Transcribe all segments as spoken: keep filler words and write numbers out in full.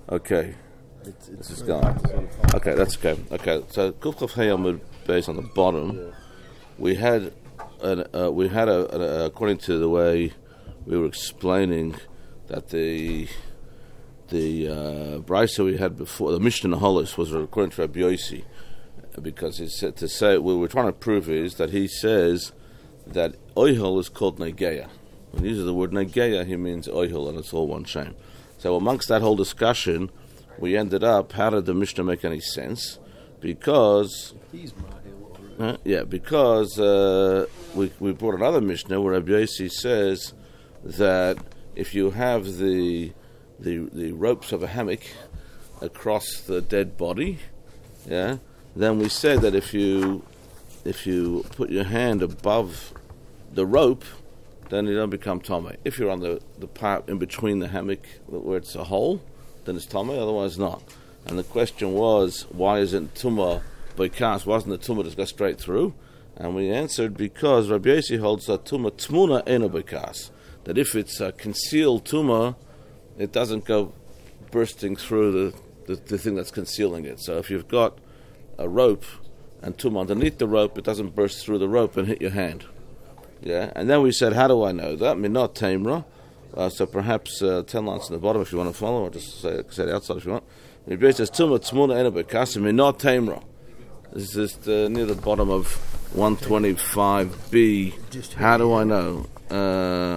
Okay. It's, it's This is gone. Okay, that's okay. Okay, so Kuf Chaf Hey Amud Beis on the bottom. Yeah. We had, an, uh, we had a, a, according to the way we were explaining that the the uh, brisa we had before, the Mishnah Holis was according to Rabbi Yossi, because he said to say what we're trying to prove is that he says that oihel is called negeya. When he uses the word negeya, he means oihel, and it's all one shame. So amongst that whole discussion, we ended up, how did the Mishnah make any sense? Because, uh, yeah, because uh, we we brought another Mishnah where Rabbi Yossi says that if you have the the the ropes of a hammock across the dead body, yeah, then we said that if you if you put your hand above the rope, then you don't become Tomei. If you're on the, the part in between the hammock where it's a hole, then it's Tomei, otherwise not. And the question was, why isn't Tumah Beikas? Wasn't the Tumah just go straight through? And we answered, because Rabbi Yossi holds that Tumah Tmuna Ena Beikas, that if it's a concealed Tumah, it doesn't go bursting through the, the, the thing that's concealing it. So if you've got a rope and Tumah underneath the rope, it doesn't burst through the rope and hit your hand. Yeah, and then we said, how do I know that? I mean, not Tamra. Uh, so perhaps uh, ten lines in the bottom if you want to follow, or just say, say it outside if you want. It says, Tumah Tzmuna Ena Beikas, I mean, not Tamra. This is uh, near the bottom of one twenty-five B. How do I know? Uh,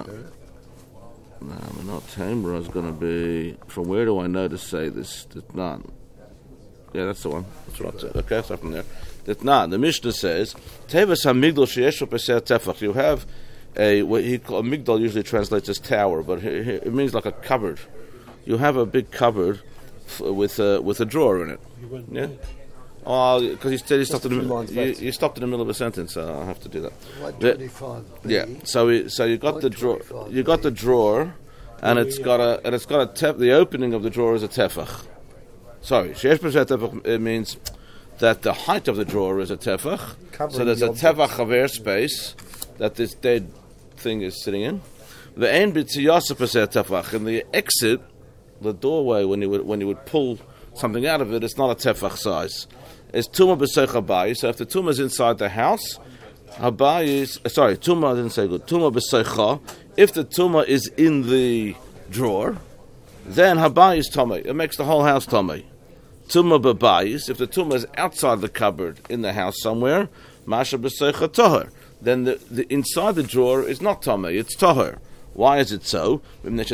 no, not Tamra is going to be, from where do I know to say this? It's not. Yeah, that's the one. That's right. Okay, start from there. That not. The Mishnah says, Tevas HaMigdal Sheyeshu Peseh Tefach. You have a, what he call, a migdal usually translates as tower, but it means like a cupboard. You have a big cupboard f- with a with a drawer in it. Yeah. Oh, because you, you stopped in the middle. You, you stopped in the middle of a sentence, so I'll have to do that. one twenty-five Yeah. So we, so you got the drawer. You got the drawer, and it's got a and it's got a tef, the opening of the drawer is a tefach. Sorry, Sheyesh Peseh Tefach. It means that the height of the drawer is a tefach. So there's a tefach of airspace that this dead thing is sitting in. The ein b'tziyasa peseh tefach, and the exit, the doorway, when you would when you would pull something out of it, it's not a tefach size. It's tumah b'seich habayis. So if the tumah is inside the house, habayis. Uh, sorry, tumah I didn't say good. Tumah b'seicha. If the tumah is in the drawer, then habayis tomei. It makes the whole house tomei. Tumah b'bayis. If the tumah is outside the cupboard in the house somewhere, masha b'seicha toher. Then the, the inside the drawer is not tomei, it's toher. Why is it so? Because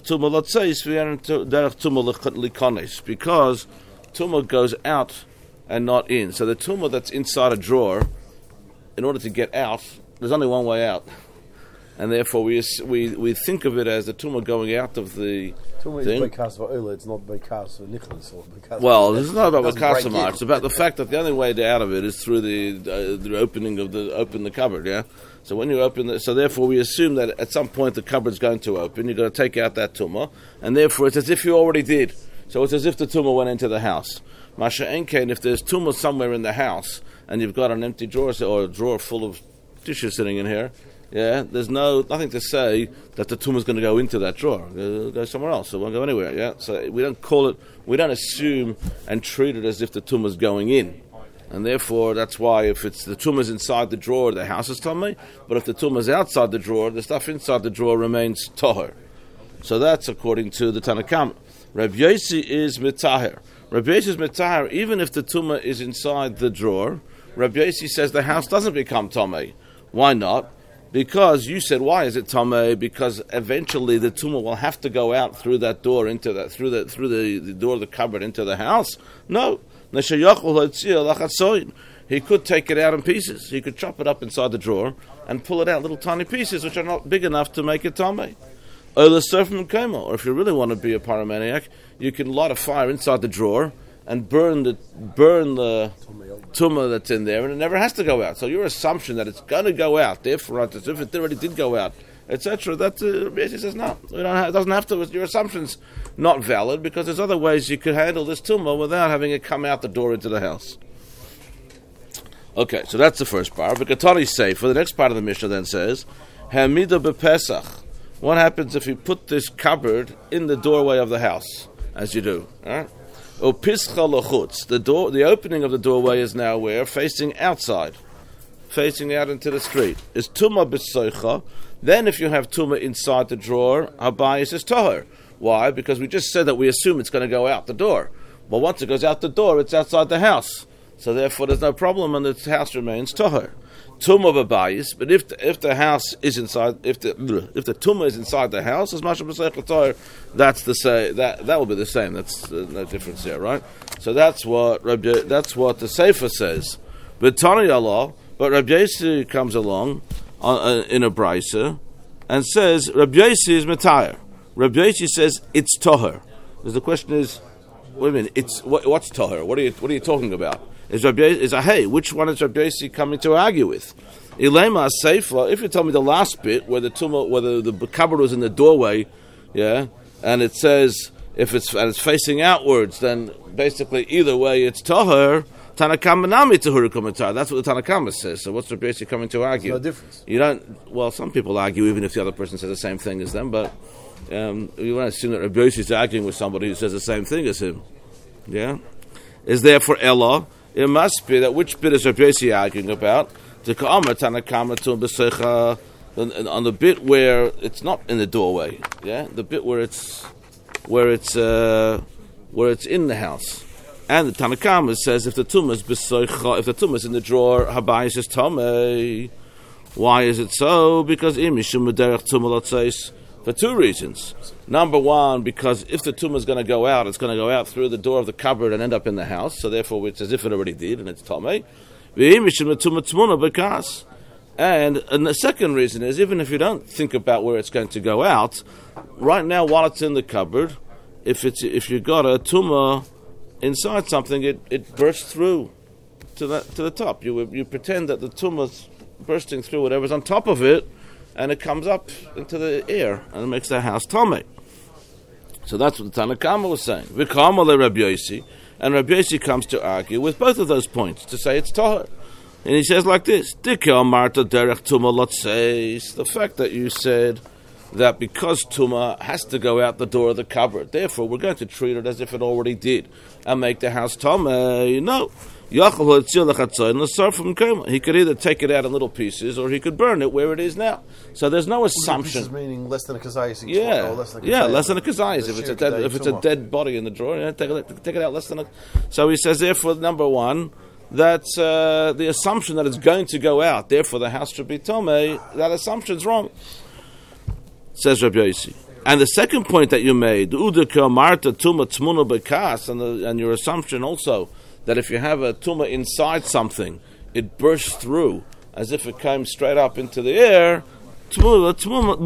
tumah goes out and not in. So the tumah that's inside a drawer, in order to get out, there's only one way out, and therefore we we we think of it as the tumah going out of the tumah thing. Is beikas for oila, it's not beikas for nicholas or beikas. Well, this is not about beikas so much. It's about the fact that the only way out of it is through the uh, the opening of the open the cupboard. Yeah. So when you open the, so therefore we assume that at some point the cupboard's going to open. You're going to take out that tumah, and therefore it's as if you already did. So it's as if the tumah went into the house. Masha enkein, if there's tumah somewhere in the house and you've got an empty drawer or a drawer full of dishes sitting in here, yeah, there's no nothing to say that the tumah is going to go into that drawer. It'll go somewhere else. It won't go anywhere. Yeah, so we don't call it, we don't assume and treat it as if the tumah is going in. And therefore, that's why if it's the tumah is inside the drawer, the house is tomei. But if the tumah is outside the drawer, the stuff inside the drawer remains toher. So that's according to the Tanna Kamma. Rabbi Yossi is mitaher. Rabbi Yossi is mitaher even if the tumah is inside the drawer. Rabbi Yossi says the house doesn't become tomei. Why not? Because you said, why is it tomei? Because eventually the tumah will have to go out through that door into that through the through the, the door of the cupboard into the house. No. He could take it out in pieces. He could chop it up inside the drawer and pull it out little tiny pieces which are not big enough to make it tomei. Or if you really want to be a pyromaniac, you can light a fire inside the drawer and burn the burn the tumah that's in there, and it never has to go out. So your assumption that it's going to go out, therefore, as if it already did go out, et cetera. That uh, basically says no. We don't have, it doesn't have to. Your assumption's not valid because there's other ways you could handle this tumah without having it come out the door into the house. Okay, so that's the first part. But Katani say for the next part of the Mishnah then says, Hamida bepesach. What happens if you put this cupboard in the doorway of the house? as you do. All right. Upischa lachutz. The door, the opening of the doorway is now where? Facing outside, facing out into the street. Is tuma b'soicha. Then if you have tuma inside the drawer, habayis is tahor. Why? Because we just said that we assume it's going to go out the door. But once it goes out the door, it's outside the house. So therefore there's no problem and the house remains tahor. Tuma b'bayis, but if the, if the house is inside, if the if the tuma is inside the house, as much as that's the say that that will be the same. That's uh, no difference here, right? So that's what Rabbi, that's what the Sefer says. But Tani Allah, but Rabbi Yossi comes along uh, uh, in a brisa and says Rabbi Yossi is matayr. Rabbi Yossi says it's tahor. Because the question is, wait a minute, it's what, what's tahor? What are you what are you talking about? Is Rabbi is a hey? Which one is Rabbi Yossi coming to argue with? Ilema Seifla. If you tell me the last bit where the tumah, whether the cupboard was in the doorway, yeah, and it says if it's and it's facing outwards, then basically either way it's tahor. Tanakama nami tahur komentar. That's what the Tanakama says. So what's Rabbi Yossi coming to argue? No difference. You don't. Well, some people argue even if the other person says the same thing as them, but um, you want to assume that Rabbi Yossi is arguing with somebody who says the same thing as him. Yeah, is there for Ella? It must be that which bit is Rabbi Yossi arguing about? The Ka'amar Tanakama to B'Seicha on the bit where it's not in the doorway, yeah, the bit where it's where it's uh, where it's in the house. And the Tanakama says if the tumah is B'Seicha, if the tumah is in the drawer, Habayis is Tomei. Why is it so? Because Imishum Derech Tumah Latzeis. For two reasons. Number one, because if the tumah is going to go out, it's going to go out through the door of the cupboard and end up in the house. So therefore, it's as if it already did, and it's tamei. And, and the second reason is, even if you don't think about where it's going to go out, right now, while it's in the cupboard, if it's if you got a tumah inside something, it, it bursts through to the to the top. You you pretend that the tumah's bursting through whatever's on top of it, and it comes up into the air, and it makes the house tamei. So that's what the Tanakama was saying. V'kama le Rabbi Yossi, and Rabbi Yossi comes to argue with both of those points, to say it's tahor. And he says like this, the fact that you said that because Tumah has to go out the door of the cupboard, therefore we're going to treat it as if it already did, and make the house tamei. No. He could either take it out in little pieces, or he could burn it where it is now. So there's no assumption. Pieces meaning less than a kazayis. Yeah, less than a yeah, less than a kazayis. If it's a dead, if it's a dead body in the drawer, yeah, take it, take it out less than a. So he says, therefore, number one, that uh, the assumption that it's going to go out, therefore the house should be tamei. That assumption's wrong. Says Rabbi Yossi. And the second point that you made, udeka marta tuma tmuna bekas, and the, and your assumption also that if you have a tumah inside something, it bursts through as if it came straight up into the air. Tmuna, tmuna,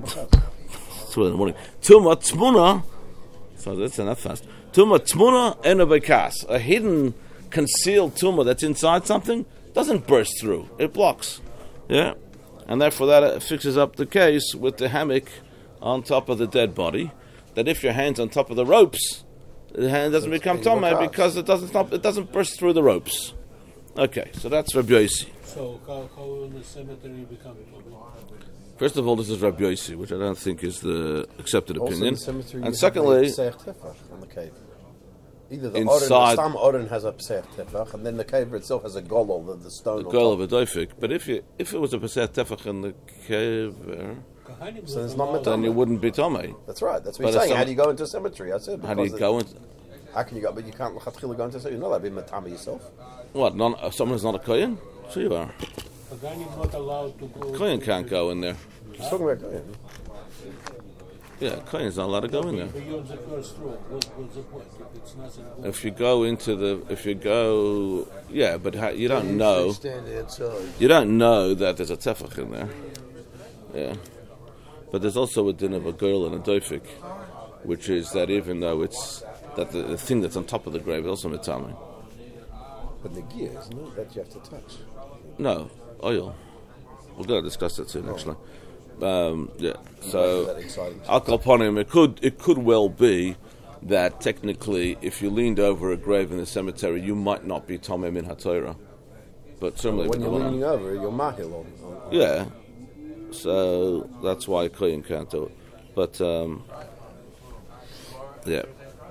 tmuna, tmuna. So that's enough fast. Tuma tmuna and a bekas, a hidden, concealed tumah that's inside something doesn't burst through; it blocks. Yeah, and therefore that fixes up the case with the hammock on top of the dead body. That if your hand's on top of the ropes, the hand doesn't so become tamei because it doesn't stop, it doesn't burst through the ropes. Okay, so that's Rabbi Yossi. So how, how will the cemetery become tamei? First of all, this is Rabbi Yossi, which I don't think is the accepted also opinion. In the cemetery, and secondly, on the cave. Either the inside, Oren, the Stam Oren has a Pesach Tefach, and then the cave itself has a golol, the, the stone. The golol of a doifik. But if you if it was a Pesach Tefach in the cave, so it's not then you wouldn't be tamei. That's right. That's what you're saying. How do you go into a cemetery? I said. How do you go into? How can you go? But you can't go into a cemetery. You're not allowed to be matame yourself. What? Non, uh, someone who's not a kohen? Sure you are. Kohanim not allowed to go. Kohen can't go in there. He's talking about kohen. Yeah, kohen's not allowed to go in there. Beyond the first row, what, what's the point? If it's nothing. If you go into the, if you go, yeah, but ha, you don't know. You don't know that there's a tefach in there. Yeah, but there's also a din of a girl and a doifik, which is that even though it's that the, the thing that's on top of the grave is also mitame. But the gear, isn't it? That you have to touch. No, oil. We're going to discuss that soon, actually. Um, yeah. So, Al Kalponim, it could it could well be that technically, if you leaned over a grave in the cemetery, you might not be tamei min haTorah. But certainly, when you're leaning over, you'll mark it long. Yeah. So that's why kohen can't do it. But um, yeah.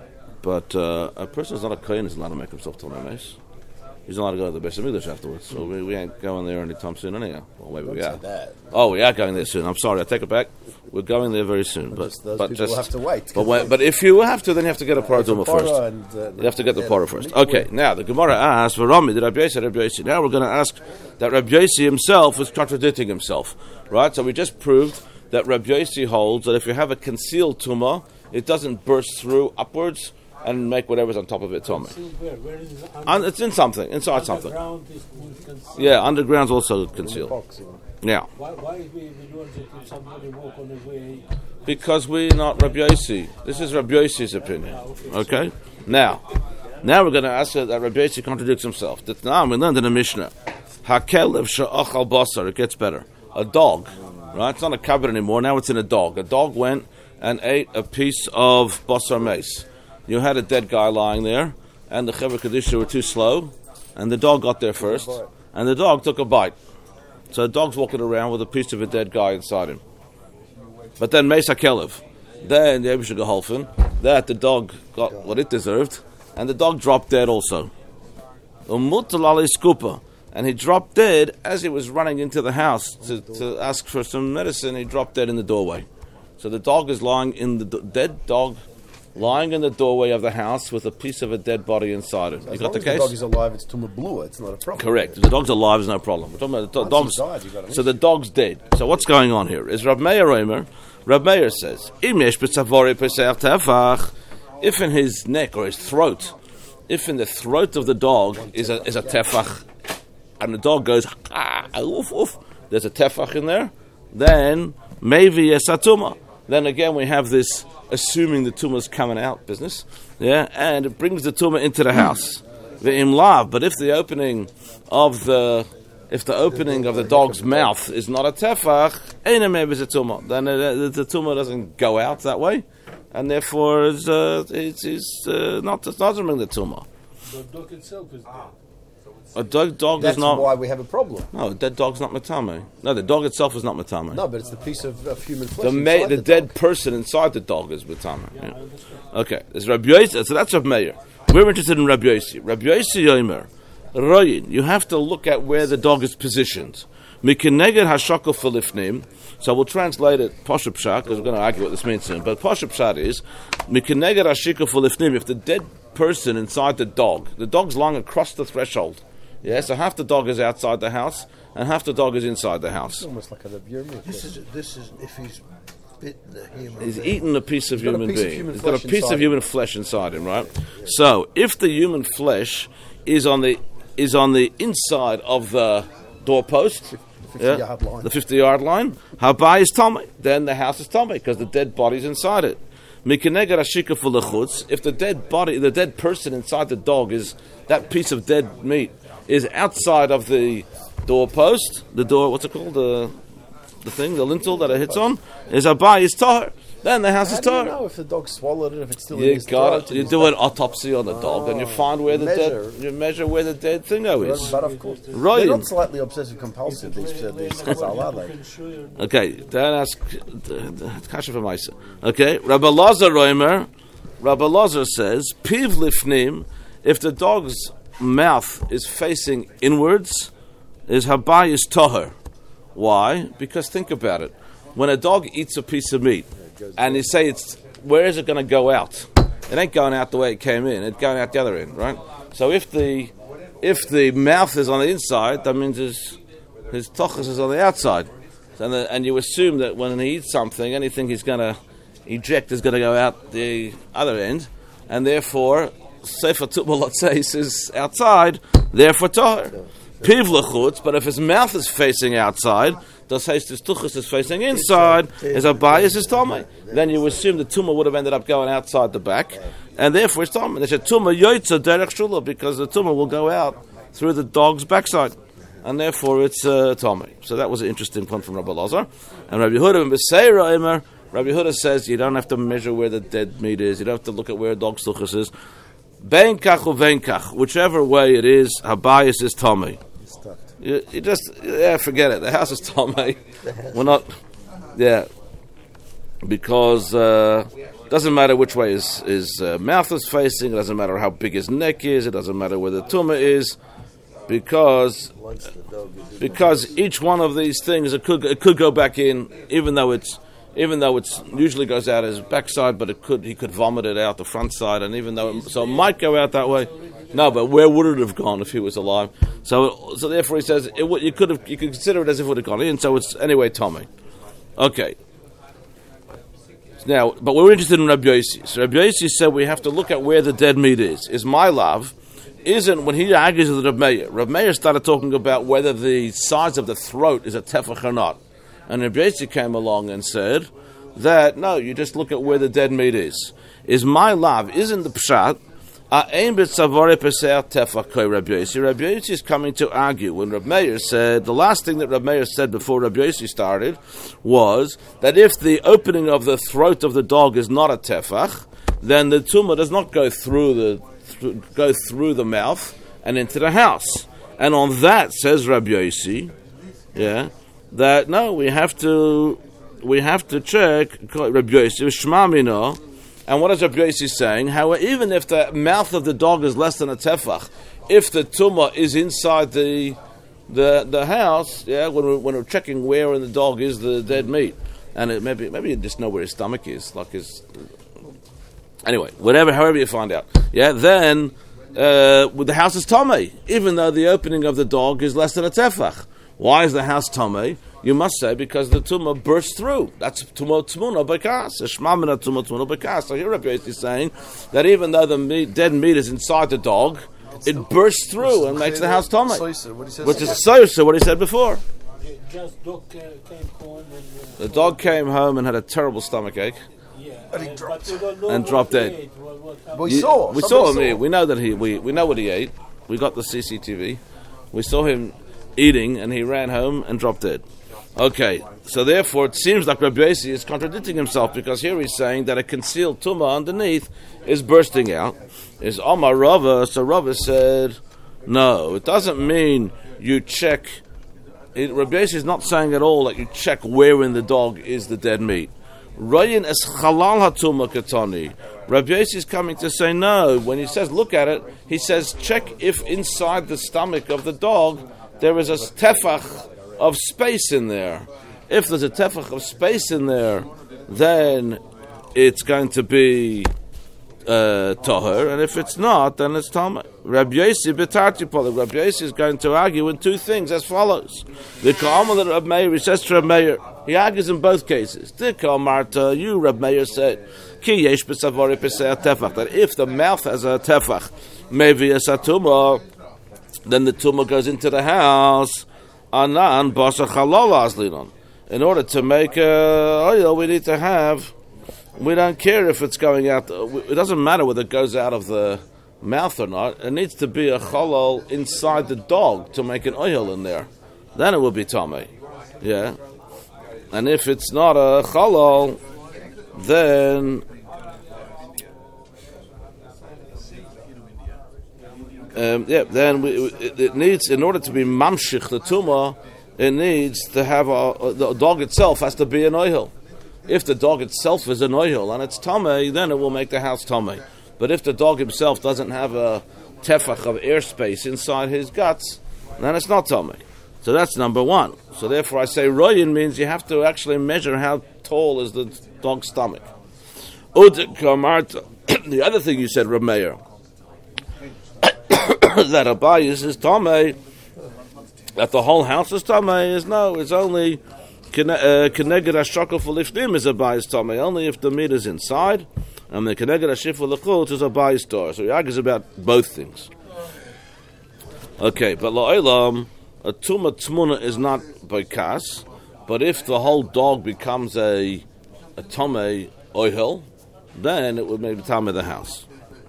but uh, a person who's not a kohen is allowed to make himself Tomei Meis. He's not allowed to go to the Beis Hamikdash afterwards, so we, we ain't going there anytime soon anyhow. Well, maybe Don't we say are. that. Oh, we are going there soon. I'm sorry, I take it back. We're going there very soon. But, just those but people just will have to wait. But, wait, but if you have to, then you have to get a paraduma Parah first. and, uh, You have to get the yeah, parah first. mikveh. Okay, now the Gemara asks for Rami, did Rabbi Yossi, Rabbi Yossi. Now we're going to ask that Rabbi Yossi himself was contradicting himself, right? So we just proved that Rabbi Yossi holds that if you have a concealed tumah, it doesn't burst through upwards and make whatever's on top of it tumah. Where? Where is it? Un- it's in something, inside something. Underground is is concealed. Yeah, underground's also concealed. Boxing. Yeah, Why, why we, we learn that if somebody walk on the way, because we're not Rabbi Yossi. This is Rabbi Yossi's opinion. Okay? Now, now we're going to ask that Rabbi Yossi contradicts himself. That now we learned in the Mishnah, Hakelev she'achal basar. It gets better. A dog, right? It's not a cupboard anymore. Now it's in a dog. A dog went and ate a piece of basar mace. You had a dead guy lying there, and the Chevra Kadisha were too slow, and the dog got there first, and the dog took a bite. So the dog's walking around with a piece of a dead guy inside him. But then Mesa Kelev, then the Ebishah Geholfen, that the dog got what it deserved, and the dog dropped dead also. Umutalali Skupa, and he dropped dead as he was running into the house to, to ask for some medicine. He dropped dead in the doorway. So the dog is lying in the do- dead dog. Lying in the doorway of the house with a piece of a dead body inside it. You As got long the as case? the dog is alive, it's tumah blua. It's not a problem. Correct. The dog's alive is no problem. We're talking about the do- Once dog's. he's died, you got an So the dog's dead. So what's going on here? Is Rab Meir Omer? Rab Meir says, "Im yesh b'tzavori pesach tefach." If in his neck or his throat, if in the throat of the dog is a is a tefach, and the dog goes ah, oof oof, there's a tefach in there, then maybe a satuma. Then again we have this assuming the tumah's coming out business, yeah, and it brings the tumah into the house. Ve'im lav, but if the opening of the if the opening of the dog's mouth is not a tefach, ain't maybe it's a tumah. Then the, the tumah doesn't go out that way, and therefore it's uh, it's, it's uh, not it's not bring the tumah. the dog itself is dead. A dog dog That's is not. why we have a problem. No, a dead dog's not matame. No, the dog itself is not matame. No, but it's the piece of, of human flesh. The, ma- inside the the dead dog. person inside the dog is matame. Yeah, Yeah. I understand. Okay, it's Rabbi Yossi. So that's Rabbi Meir. We're interested in Rabbi Yossi. Rabbi Yossi Yomer, Royin. You have to look at where the dog is positioned. Mikeneged hashakol filifnim. So we'll translate it Pashup Pshat because we're going to argue what this means soon. But Pashup Pshat is Mikeneged hashikol filifnim. If the dead person inside the dog, the dog's lying across the threshold. Yeah, so half the dog is outside the house and half the dog is inside the house. Almost like a Yirmi. This is this is if he's bitten a human. He's being. eaten a piece of He's got a human piece of being. human He's got a flesh piece of inside human flesh inside him, right? So if the human flesh is on the is on the inside of the doorpost, fifty-yard line. the fifty-yard line, Habai is Tomei. Then the house is Tomei because the dead body's inside it. Mikeneged hashika for lechutz. If the dead body, the dead person inside the dog is that piece of dead meat is outside of the doorpost, the door, what's it called, the the thing, the lintel that it hits on, is Habai is tahor. Then the house How is do you tahor. know if the dog swallowed it, if it's still in You his got throat? it. and You he's do not- an autopsy on the dog, and you find where the measure. dead. You measure where the dead thingo But, is. but of course, Right. they're not slightly obsessive compulsive. These uh, these chazal, are they? Can show you Okay, then ask Kasha for Maisa. Okay, Rabbi Lazar Roimer, Rabbi Lazar says, Piv lifnim, if the dog's mouth is facing inwards, is Habayis Toher. Why? Because think about it. When a dog eats a piece of meat, and you say it's, where is it going to go out? It ain't going out the way it came in. It's going out the other end, right? So if the if the mouth is on the inside, that means his his tochus is on the outside, and the, and you assume that when he eats something, anything he's going to eject is going to go out the other end, and therefore sefer tubal latzeis is outside. Therefore, tahor. Piv lechutz, but if his mouth is facing outside, das heißt his tuchus is facing inside, his abayis is tomei. Then you assume the tumah would have ended up going outside the back, and therefore it's tomei. They said tumah yoitza derech shula, because the tumah will go out through the dog's backside, and therefore it's uh, tomei. So that was an interesting point from Rabbi Lazar. And Rabbi Yehuda and Beseira Emer, Rabbi Yehuda says you don't have to measure where the dead meat is, you don't have to look at where a dog's tuchus is. Ben kach or ben kach, whichever way it is, habayis is tomei. You, you just, yeah, forget it. The house is Tomei. We're not, yeah, because uh, Doesn't matter which way his, his uh, mouth is facing. It doesn't matter how big his neck is. It doesn't matter where the tumor is, because because each one of these things it could it could go back in, even though it's even though it's usually goes out his backside, but it could he could vomit it out the front side, and even though it, so it might go out that way. No, but where would it have gone if he was alive? So so therefore he says it, you could have you could consider it as if it would have gone in. So it's anyway Tommy. Okay. Now, but we're interested in Rabbi Yossi. So Rabbi Yossi said we have to look at where the dead meat is. Is my love, isn't when he argues with Rabbi Meir. Rabbi Meir started talking about whether the size of the throat is a tefach or not. And Rabbi Yossi came along and said that, no, you just look at where the dead meat is. Is my love, isn't the pshat, Rabbi Yossi. Rabbi Yossi is coming to argue when Rabbi Meir said, the last thing that Rabbi Meir said before Rabbi Yossi started was that if the opening of the throat of the dog is not a tefach, then the tumor does not go through the th- go through the mouth and into the house. And on that says Rabbi Yossi, yeah, that no, we have to we have to check Rabbi Yossi Shema Mino. And what is Rabbi Yossi saying? How even if the mouth of the dog is less than a tefach, if the tumor is inside the the the house, yeah, when we're, when we're checking where in the dog is the dead meat, and it, maybe maybe you just know where his stomach is, like his. Anyway, whatever, however you find out, yeah, then uh, the house is tomei, even though the opening of the dog is less than a tefach. Why is the house tomei? You must say because the tumor bursts through. That's tumor tmuna bekas. Shmamina tumor tmuna bekas. So here Rabbi Yossi is saying that even though the meat, dead meat is inside the dog, it bursts through and makes the house tomei. Which is sosa, what he said before. Just dog uh, came home and uh, the dog came home and had a terrible stomach ache. Yeah, And he uh, dropped. but we don't know And what dropped he dead. ate, what- what happened. We You- saw. We saw Somebody him eat. We know that he. We, we know what he ate. We got the C C T V. We saw him eating, and he ran home and dropped dead. Okay, so therefore it seems like Rabbi Yossi is contradicting himself because here he's saying that a concealed tumah underneath is bursting out. Is Omar Rava? So Rava said, no, it doesn't mean you check. It, Rabbi Yossi is not saying at all that you check where in the dog is the dead meat. Rayin es chalal hatuma katani. Rabbi Yossi is coming to say no. When he says look at it, he says check if inside the stomach of the dog there is a tefach of space in there. If there's a tefach of space in there, then it's going to be uh, tahor, and if it's not, then it's tamei. Rabbi Yossi betarti poli. Rabbi Yossi is going to argue in two things as follows. The ka'amal that Rabbi Meir, he says to Rabbi Meir, he argues in both cases. The ka'amarta, you Rabbi Meir said, ki yesh b'savari pesei tefach, that if the mouth has a tefach, maybe a satumah, then the tumah goes into the house. Anan basa chalal azlinon. In order to make uh, oil, we need to have. We don't care if it's going out. It doesn't matter whether it goes out of the mouth or not. It needs to be a chalal inside the dog to make an oil in there. Then it will be tamei. Yeah. And if it's not a chalal, then Um, yeah, then we, it, it needs, in order to be mamshich the tumah, it needs to have a, the dog itself has to be an oil. If the dog itself is an oil and it's tamei, then it will make the house tamei. But if the dog himself doesn't have a tefach of airspace inside his guts, then it's not tamei. So that's number one. So therefore, I say royin means you have to actually measure how tall is the dog's stomach. Udik kamarta. The other thing you said, Rabbi Meir, that Abayis is tamei, that the whole house is tamei, is no, it's only keneged hashakol for lifnim is Abayis tamei, only if the meat is inside, and the keneged hashif for lechutz is Abayis tor. So he argues about both things. Okay, but la'olam, a tumah tmuna is not boikas, but if the whole dog becomes a a tamei oil, then it would make the tamei of the house.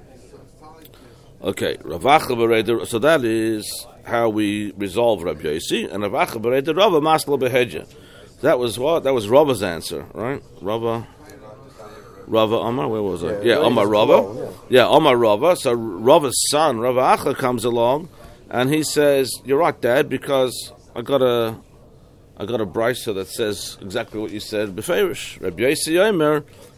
Okay, Ravacha Bereder. So that is how we resolve Rabbi Yossi, and Ravacha Bereder Rava Masla Behedja. That was what? That was Rava's answer, right? Rava, Rava Omar. Where was I? Yeah, Omar Rava. Yeah, Omar Rava. So Rava's son Ravacha comes along, and he says, "You're right, Dad, because I got a, I got a brisa that says exactly what you said. Beferish Rabbi Yossi Omer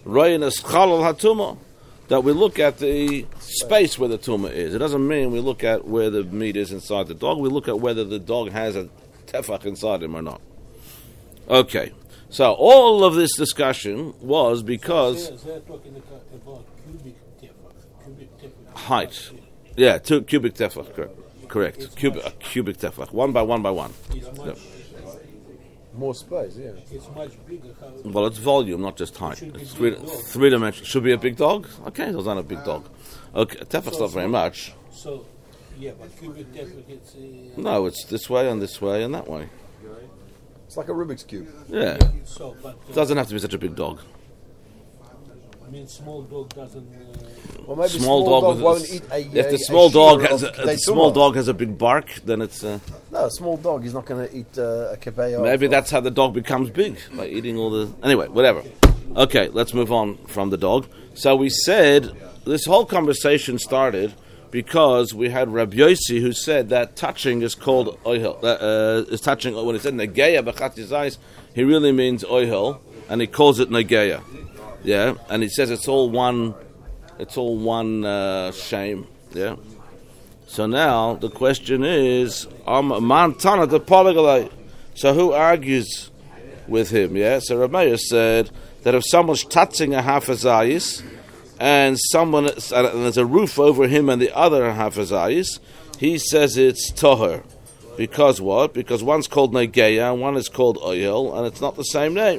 Roinas Chalal Hatuma, that we look at the space where the tumah is. It doesn't mean we look at where the meat is inside the dog. We look at whether the dog has a tefach inside him or not. Okay, so all of this discussion was because They're, they're talking about cubic tefach, cubic tefach. height. Yeah, two cubic tefach, correct. Correct. It's Cubic, much- a cubic tefach, one by one by one. It's much, Yeah. More space, yeah. it's much bigger. How Well, it's volume, not just height. Should be It's big three, dog. three dimensions. Should be a big dog? Okay, it's not a big dog. Okay, tefach's So- not very much. So, yeah, but cubic tefach, it's uh, No, it's this way and this way and that way. It's like a Rubik's Cube. Yeah, so. But uh, doesn't have to be such a big dog. I mean, small dog doesn't. Uh, Well, maybe Small small, dog dog, with won't a- eat a If a- the a small dog shear has of a, if the Kedei small Tumah. dog has a big bark, then it's uh, No, a small dog. He's not going to eat uh, a kebab. maybe that's how the dog becomes big, by eating all the. Anyway, whatever. Okay, let's move on from the dog. So we said this whole conversation started because we had Rabbi Yossi who said that touching is called oihel. Uh, uh, is touching when he said negeya b'chatizais, he really means oihel, and he calls it negeya. Yeah, and he says it's all one. It's all one uh, shame. Yeah. So now the question is, um, Mantana the polygalai. So who argues with him? Yeah. So Rameir said that if someone's touching a half a zayis, and someone and there's a roof over him and the other half a zayis, he says it's toher. Because what? Because one's called negeya and one is called oyel, and it's not the same name.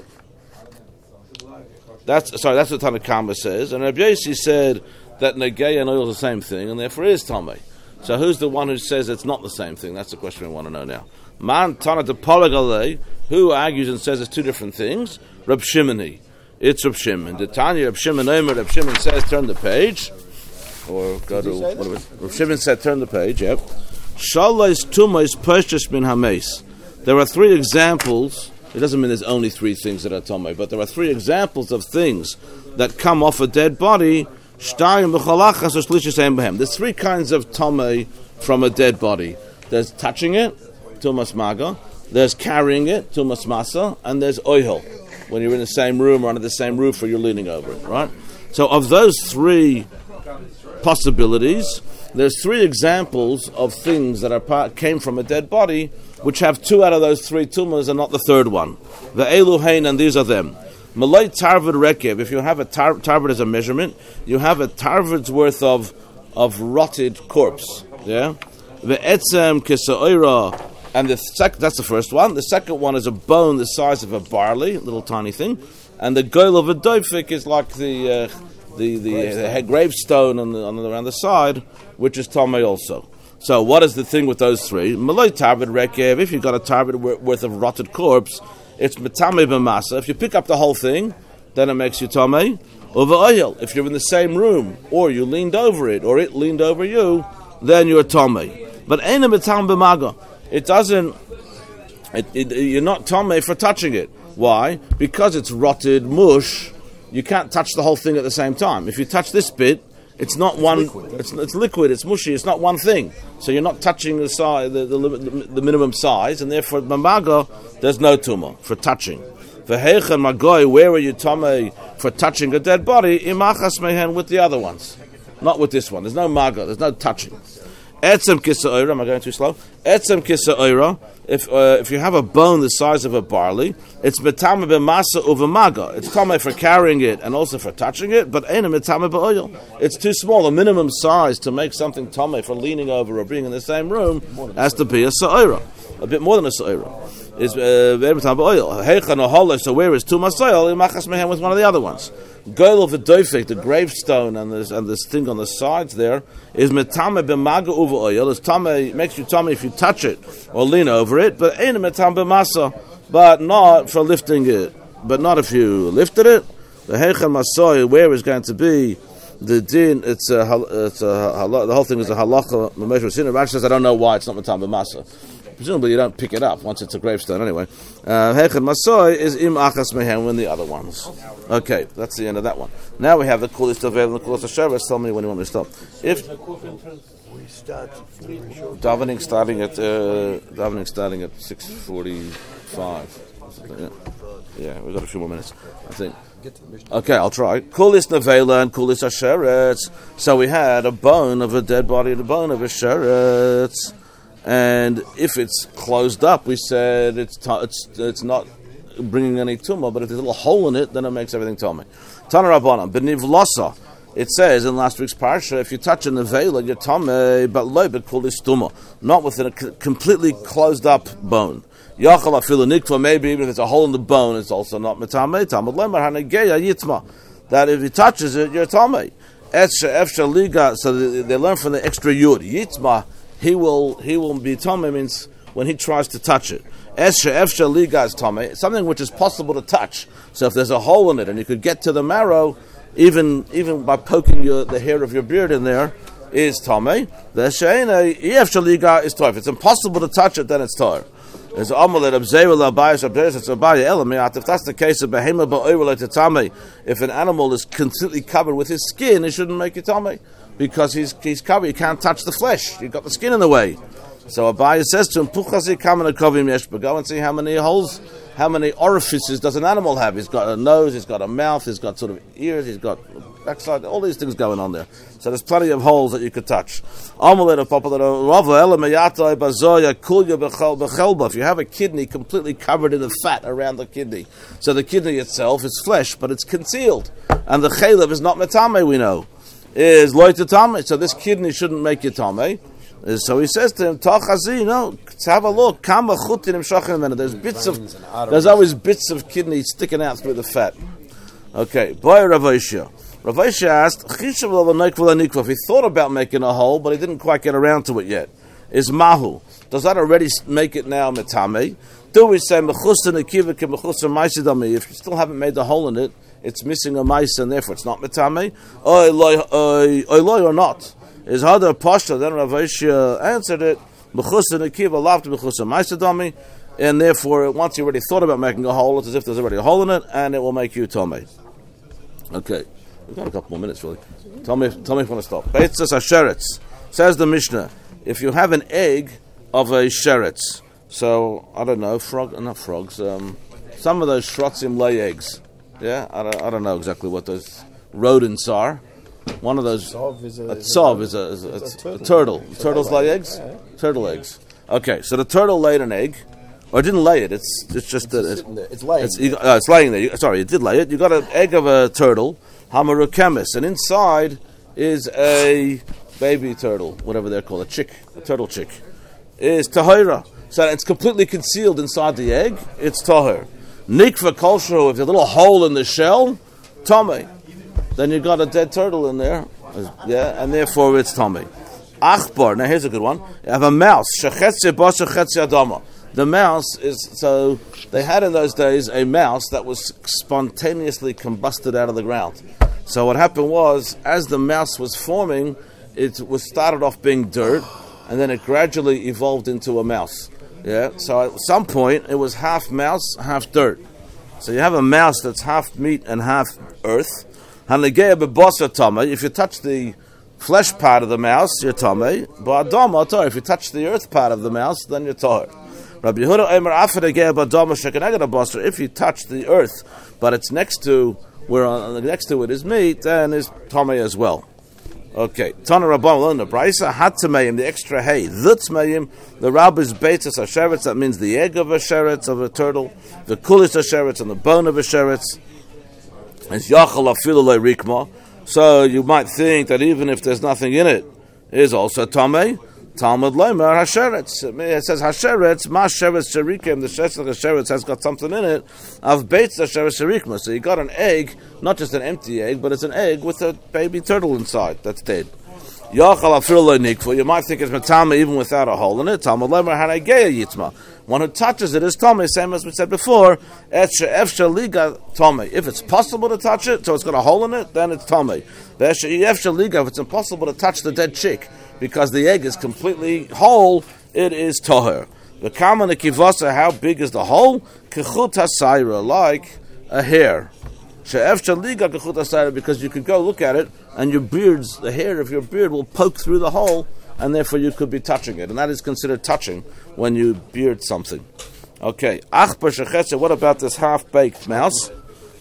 That's sorry. That's what Tanakama says, and Rabbi Yossi said that negeya and oyel is the same thing, and therefore is tamei. So who's the one who says it's not the same thing? That's the question we want to know now. Man Tana de Polagale, who argues and says it's two different things? Reb Shimoni. It's Reb Shimon. The Tanya Reb Shimon Omer. Reb Shimon says turn the page, or go to what it? Reb Shimon said turn the page. Yep. Shalais tumais purchased min hames. There are three examples. It doesn't mean there's only three things that are tamei, but there are three examples of things that come off a dead body. There's three kinds of tamei from a dead body. There's touching it, tumas maga. There's carrying it, tumas masa, and there's oihel, when you're in the same room or under the same roof or you're leaning over it, right? So of those three possibilities, there's three examples of things that are part, came from a dead body, which have two out of those three tumas and not the third one. The eluhain, and these are them. Malay tarvid rekev. If you have a tar- tarvid as a measurement, you have a tarvid's worth of of rotted corpse. Yeah. The etzem kisa'ira, and the sec- that's the first one. The second one is a bone the size of a barley, little tiny thing, and the goal of a doifik is like the uh, the the gravestone, uh, gravestone on the, on the around the side, which is tamei also. So what is the thing with those three? Malay tarvid rekev. If you've got a tarvid worth of rotted corpse, it's metame b'masa. If you pick up the whole thing, then it makes you tamei. Over oil. If you're in the same room, or you leaned over it, or it leaned over you, then you're tamei. But ain't a metame b'maga. It doesn't. It, it, you're not tamei for touching it. Why? Because it's rotted mush. You can't touch the whole thing at the same time. If you touch this bit, it's not it's one. Liquid. It's, it's liquid. It's mushy. It's not one thing. So you're not touching the size, the, the, the, the minimum size, and therefore b'maga there's no tumah for touching. For heichen magoy, where are you tamei for touching a dead body? Imachas mehen with the other ones, not with this one. There's no maga. There's no touching. Etzem kisa oira. Am I going too slow? Etzem kisa oira. If uh, if you have a bone the size of a barley, it's metame b'masa uvamaga. It's tamei for carrying it and also for touching it, but ain't metame b'oil. It's too small. The minimum size to make something tamei for leaning over or being in the same room has to be a sa'ira, a bit more than a sa'ira. Is very metame b'oil. Heichen ohola. So where is tumas oil? Imachas mehen with one of the other ones. Goal of the doifik, the gravestone, and this and this thing on the sides there is metame b'maga uva oil. It's tamei, makes you tamei if you touch it or lean over it, but ain't metame b'masa, but not for lifting it, but not if you lifted it. The heichen masoy, where is going to be the din? It's a, it's a the whole thing is a halacha measure sin. Rashi says I don't know why it's not metame b'masa. Presumably you don't pick it up once it's a gravestone anyway. Heichen masoy is im achas mehen when the other ones. Okay, that's the end of that one. Now we have the kulis tovev and the kulis hashavas. Tell me when you want me to stop. If We start davening starting at uh, davening starting at six forty-five. Yeah. yeah, we've got a few more minutes, I think. get to the Mishnah. Okay, I'll try. Kulis nevela and kulis asheretz. So we had a bone of a dead body and a bone of a sheretz. And if it's closed up, we said it's t- it's it's not bringing any tumah, but if there's a little hole in it, then it makes everything tumah. Tana Rabbanan, b'nivlosa. It says in last week's parsha, if you touch a nevela, you're tumah, but lo b'kulis tumah, not within a c- completely closed up bone. Yachal afilu nikva, maybe even if there's a hole in the bone, it's also not metameh. Tamad lemar hanegeya yitma. That if he touches it, you're tameh. Etsha efsha liga. So they, they learn from the extra yud. Yitma, he will he will be tameh means when he tries to touch it. Etsha efsha liga is tameh, something which is possible to touch. So if there's a hole in it and you could get to the marrow, even even by poking your, the hair of your beard in there, is tameh. The sheina efsha liga is tor. If it's impossible to touch it, then it's tor. There's amulet of zevul abayis abderes. It's abaya elamiyat. If that's the case of behema ba'oivel tamei, if an animal is completely covered with his skin, it shouldn't make it tamei because he's he's covered. You can't touch the flesh. You've got the skin in the way. So Abaya says to him, "Puchasi kamana kovim yesh." Go and see how many holes, how many orifices does an animal have? He's got a nose. He's got a mouth. He's got sort of ears. He's got backside. All these things going on there. So there's plenty of holes that you could touch. If you have a kidney completely covered in the fat around the kidney, so the kidney itself is flesh, but it's concealed, and the chaylev is not metame, we know, is loy tetame. So this kidney shouldn't make you tame. So he says to him, "Tachazi, no, have a look. Kama chutin imshachim." There's bits of, there's always bits of kidney sticking out through the fat. Okay, boy, Rav Oshia. Rav Oshia asked, if he thought about making a hole, but he didn't quite get around to it yet, is mahu. Does that already make it now metame? Do we say mechusa nekiva ke mechusa maisidami? If you still haven't made the hole in it, it's missing a mice, and therefore it's not metame. Oy loy, oy loy or not? Is harder pasha. Then Rav Oshia answered it, mechusa nekiva lav to mechusa maisidami, and therefore once you already thought about making a hole, it's as if there's already a hole in it, and it will make you tame. Okay. We've got a couple more minutes, really. Tell me, tell me if you want to stop. Beitzas hasheretz. Says the Mishnah, if you have an egg of a sheretz, so I don't know, frog, not frogs. Um, some of those shrotzim lay eggs. Yeah, I don't, I don't know exactly what those rodents are. One of those. Tsov is a, a tsov is a, is a, is a, a turtle. turtle. Turtles lay eggs. Yeah. Turtle eggs. Okay, so the turtle laid an egg. Or it didn't lay it. It's it's just that it's, it's, it's laying. It's, you, uh, it's laying there. You, sorry, it did lay it. You got an egg of a turtle, hamarukemis, and inside is a baby turtle, whatever they're called, a chick, a turtle chick. Is tahira. So it's completely concealed inside the egg. It's tahir. Nikva kolshu. If there's a little hole in the shell, tummy. Then you got a dead turtle in there. Yeah, and therefore it's tummy. Achbar. Now here's a good one. You have a mouse. Shechetze ba shechetze adama. The mouse is, so they had in those days a mouse that was spontaneously combusted out of the ground. So what happened was, as the mouse was forming, it was started off being dirt, and then it gradually evolved into a mouse. Yeah. So at some point, it was half mouse, half dirt. So you have a mouse that's half meat and half earth. If you touch the flesh part of the mouse, you're tamei. If you touch the earth part of the mouse, then you're tahor. Rabbi Yehuda Omer Afar if you touch the earth, but it's next to where uh, next to it is meat, then is tamei as well. Okay, Tana Rabban learn the brisa hatzameim, the extra hay, zutzmeim, the rabbi's beitzas hasheretz, that means the egg of a sheretz of a turtle, the kulis hasheretz and the bone of a sheretz. It's yachal afilu lo rikma. So you might think that even if there's nothing in it, it is also tamei. Talmud Leimer Hasheretz. It says Hasheretz, Ma Sheretz Sherikim. The Sheretz of Hasheretz has got something in it. Of Beitz Hasheretz Sherikma. So you got an egg, not just an empty egg, but it's an egg with a baby turtle inside that's dead. Yachal Afir Lo Nikva. You might think it's Matama even without a hole in it. Talmud Leimer Hanageya Yitzma. One who touches it is Tomei, same as we said before. Etshe Efshe Liga Tomei. If it's possible to touch it, so it's got a hole in it, then it's Tomei. Veshe Efshe Liga. If it's impossible to touch the dead chick, because the egg is completely whole, it is toher. The common kivasa, how big is the hole? Kechut hasayra, like a hair. She'efsha liga kechut hasayra, because you could go look at it, and your beards, the hair of your beard will poke through the hole, and therefore you could be touching it. And that is considered touching when you beard something. Okay. Achbar shechetze, what about this half-baked mouse?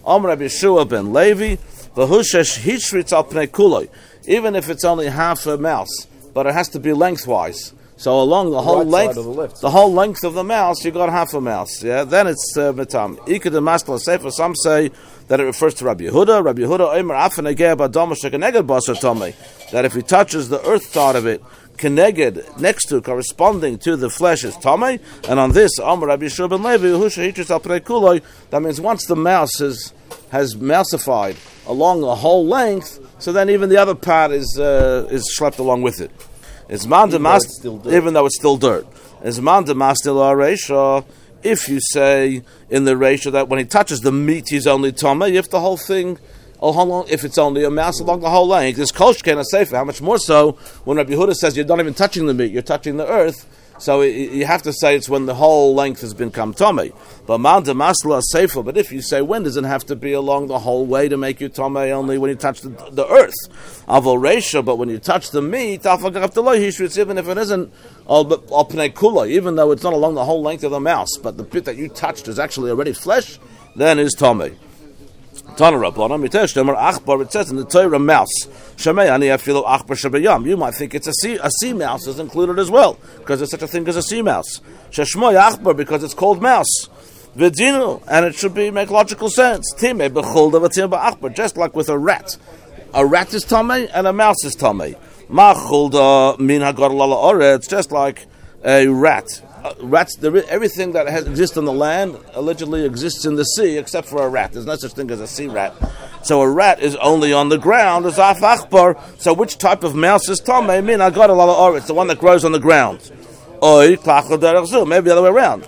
Amr Rabbi Yeshua ben Levi, v'hushesh hishritz al pnei kuloi. Even if it's only half a mouse, but it has to be lengthwise. So along the, the whole right length, the, the whole length of the mouse, you got half a mouse. Yeah, then it's metam. Ikad masla sefer. Some say that it refers to Rabbi Yehuda. Rabbi Yehuda Omer afen egeh b'adam shekeneged basar tamei. That if he touches the earth side of it, keneged next to, corresponding to the flesh is tamei. And on this, Amar Rabbi Yeshua ben Levi, hu shehitris al pnei kuloi. That means once the mouse is has mouseified along the whole length, so then even the other part is uh, is schlepped along with it. It's man even, though even though it's still dirt. It's man demastil reisha. If you say in the ratio that when he touches the meat, he's only tamei. If the whole thing, oh, how long? If it's only a mouse along the whole length, this kolshken a sefer. How much more so when Rabbi Yehuda says you're not even touching the meat, you're touching the earth. So you have to say it's when the whole length has become tamei. But man demasla sefer. But if you say when does it have to be along the whole way to make you tamei? Only when you touch the, the earth. Avol reisha. But when you touch the meat, even if it isn't al pnei kula, even though it's not along the whole length of the mouse, but the bit that you touched is actually already flesh, then is tamei. Tana Rabbanan, Mitesh Demer Achbar. It says in the Torah, mouse. Shemei ani afilu Achbar shebeyam. You might think it's a sea, a sea mouse is included as well, because there's such a thing as a sea mouse. Sheshmoy Achbar, because it's called mouse. V'dinu, and it should be make logical sense. Time bechulda v'tim ba'achbar, just like with a rat. A rat is tamei and a mouse is tamei. Ma chulda min hagadol ala oretz, just like a rat. Uh, rats, there is, everything that has, exists on the land allegedly exists in the sea, except for a rat. There's no such thing as a sea rat. So a rat is only on the ground as af achbar. So which type of mouse is tamei? Min hagadol ala oretz, the one that grows on the ground. Oy klachol derech zu, maybe the other way around.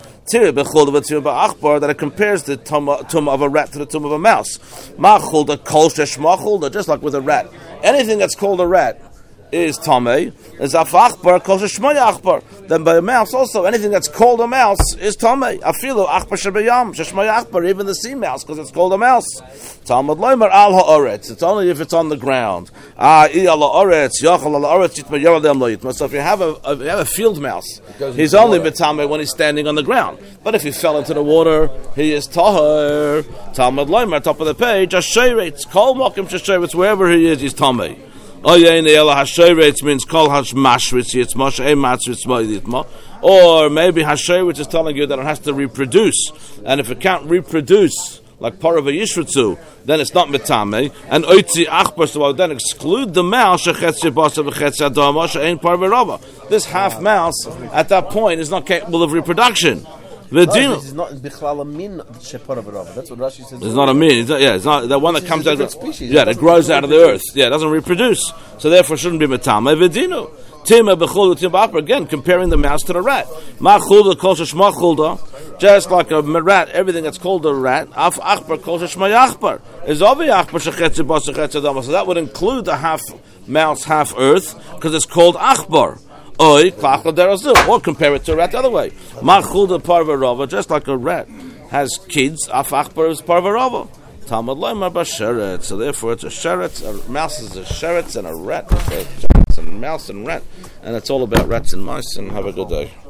That it compares the tum of a rat to the tum of a mouse. Just like with a rat. Anything that's called a rat is tamei. Is afachbar kol sheshmoy achbar. Then by a mouse also, anything that's called a mouse is tamei. Afilu achbar shebeyam sheshmoy achbar. Even the sea mouse, because it's called a mouse. Talmud loimer al haaretz. It's only if it's on the ground. Ah, I al haaretz yachal al haaretz yitma yaradem lo yitma. So if you have a, a if you have a field mouse, he's only betamei when he's standing on the ground. But if he fell into the water, he is tahor. Talmud loimer, top of the page, ashayretz kol mokim shayretz, wherever he is, he's tamei. Oh yeah, hashayretz means kol hash mashritz yitzma she'em matzritz ma'iditma. Or maybe hashayretz is telling you that it has to reproduce, and if it can't reproduce like parava yishritzu, then it's not metame. And oitzi achbar, so I would then exclude the mouse shechetzi basa v'chetzi adama she'en parva rava. This half mouse at that point is not capable of reproduction. No, this is not bichlal a min sheparavav. That's what Rashi says. It's not a min. It's not, yeah, it's not the one that comes out. Of, species. Yeah, that grows out of the earth. Yeah, it doesn't reproduce. So therefore, it shouldn't be metame v'dinu. Tima bechulda tim ba'achbar. Again, comparing the mouse to the rat. Ma chulda kol sheshma chulda. Just like a rat, everything that's called a rat. Af achbar kol sheshma yachbar. Is ovi achbar shechetzi bas shechetzi adama. So that would include the half mouse, half earth, because it's called achbar. Or compare it to a rat the other way. Machulda parvarova, just like a rat has kids, afachbar is parvarova. Talmud loimer b'sheret. So therefore it's a sheret, a mouse is a sheret, and a rat is a sheret, and a mouse and rat. And it's all about rats and mice, and have a good day.